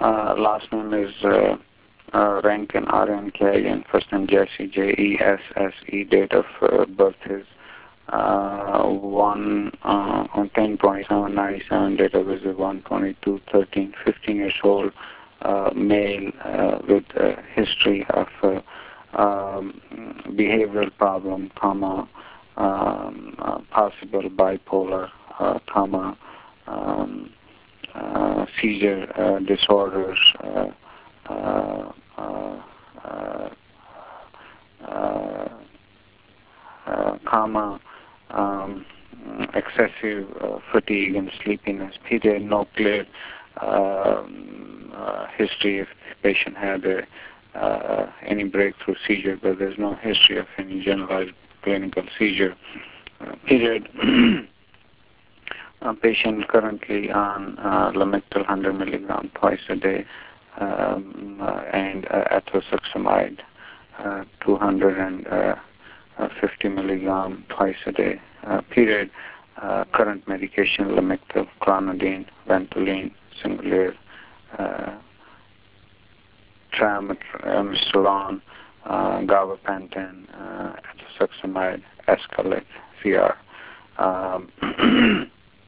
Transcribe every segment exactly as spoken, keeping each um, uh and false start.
Uh, last name is uh, uh, Rankin, R N K I N. First name Jesse, J E S S E. Date of uh, birth is uh, one uh, on ten twenty-seven ninety-seven. Date of birth is one twenty-two thirteen. fifteen years old, uh, male uh, with a history of uh, um, behavioral problem, comma, um, uh, possible bipolar, uh, comma, um, uh, seizure uh, disorders, uh, uh, uh, uh, uh, uh, comma, um, excessive uh, fatigue and sleepiness. Period. No clear um, uh, history if the patient had a, uh, any breakthrough seizure, but there's no history of any generalized clinical seizure. Uh, period. A patient currently on uh, Lamictal one hundred milligram twice a day, um, uh, and uh, ethosuximide uh, two hundred fifty milligram twice a day. Uh, period. Uh, current medication: Lamictal, clonidine, Ventolin, Singulair, uh, Triamcinolone, uh, gabapentin, uh, ethosuximide, Escalate, C R. Um,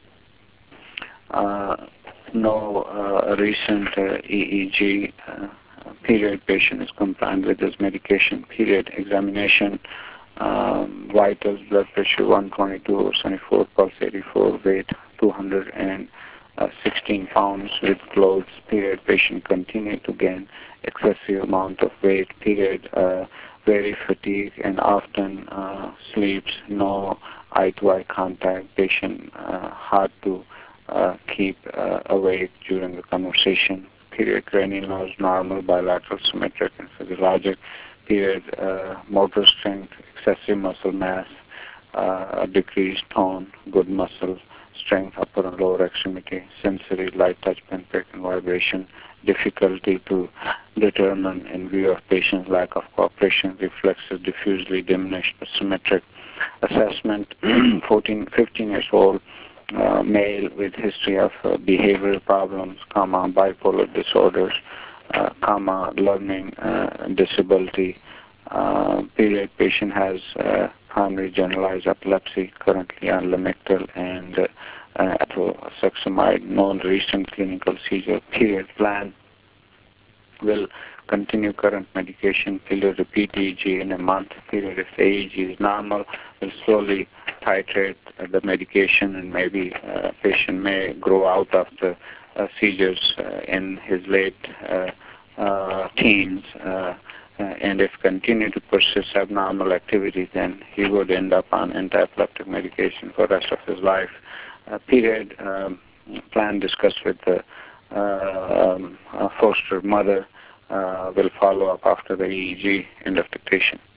Uh, no uh, recent uh, E E G. Uh, period. Patient is compliant with his medication. Period. Examination. Um, vitals: blood pressure one twenty-two over seventy-four, pulse eighty-four, weight two hundred sixteen pounds with clothes. Period. Patient continued to gain excessive amount of weight. Period. Uh, very fatigued and often uh, sleeps. No eye-to-eye contact. Patient uh, hard to Uh, keep uh, awake during the conversation. Period. Cranial nerves normal, bilateral, symmetric, and physiologic. Period. Uh, motor strength, excessive muscle mass, uh, decreased tone, good muscle strength, upper and lower extremity, sensory, light touch, pinprick, and vibration. Difficulty to determine in view of patient's lack of cooperation, reflexes diffusely diminished, but symmetric. Assessment: fourteen, fifteen years old. Uh, male with history of uh, behavioral problems, comma, bipolar disorders, uh, comma, learning uh, disability. Uh, period. Patient has uh, primary generalized epilepsy, currently on Lamictal and uh, uh, ethosuximide, known recent clinical seizure. Period. Plan: will continue current medication, period. Repeat E E G in a month. Period. If the E E G is normal, will slowly titrate uh, the medication, and maybe uh, patient may grow out of the uh, seizures uh, in his late uh, uh, teens. Uh, uh, and if continue to persist abnormal activity, then he would end up on anti-epileptic medication for the rest of his life. Uh, period. Um, plan discussed with the uh, um, uh, foster mother. Uh, will follow up after the E E G. End of dictation.